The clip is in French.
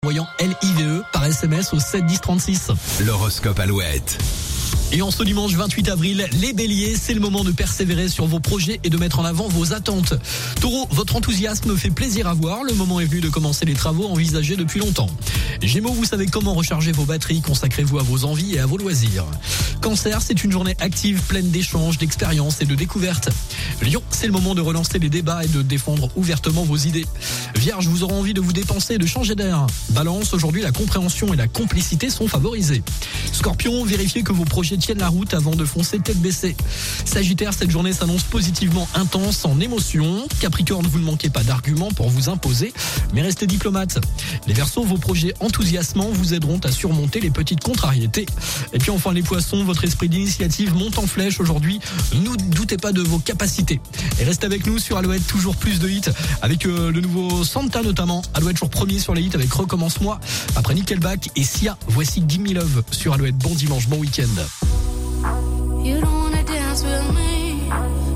Envoyant LIVE par SMS au 7 10 36. L'horoscope Alouette. Et en ce dimanche 28 avril, les béliers, c'est le moment de persévérer sur vos projets et de mettre en avant vos attentes. Taureau, votre enthousiasme fait plaisir à voir. Le moment est venu de commencer les travaux envisagés depuis longtemps. Gémeaux, vous savez comment recharger vos batteries. Consacrez-vous à vos envies et à vos loisirs. Cancer, c'est une journée active, pleine d'échanges, d'expériences et de découvertes. Lion, c'est le moment de relancer les débats et de défendre ouvertement vos idées. Vierge, vous aurez envie de vous dépenser et de changer d'air. Balance, aujourd'hui la compréhension et la complicité sont favorisées. Scorpion, vérifiez que vos projets tiennent la route avant de foncer tête baissée. Sagittaire, cette journée s'annonce positivement intense en émotions. Capricorne, vous ne manquez pas d'arguments pour vous imposer, mais restez diplomate. Les Verseaux, vos projets enthousiasmants vous aideront à surmonter les petites contrariétés. Et puis enfin les Poissons, votre esprit d'initiative monte en flèche aujourd'hui. Ne doutez pas de vos capacités. Et restez avec nous sur Alouette, toujours plus de hits avec le nouveau Santa notamment. Alouette toujours premier sur les hits avec Recommence-moi. Après Nickelback et Sia, voici Gimme Love sur Alouette. Bon dimanche, bon week-end. You don't wanna dance with me.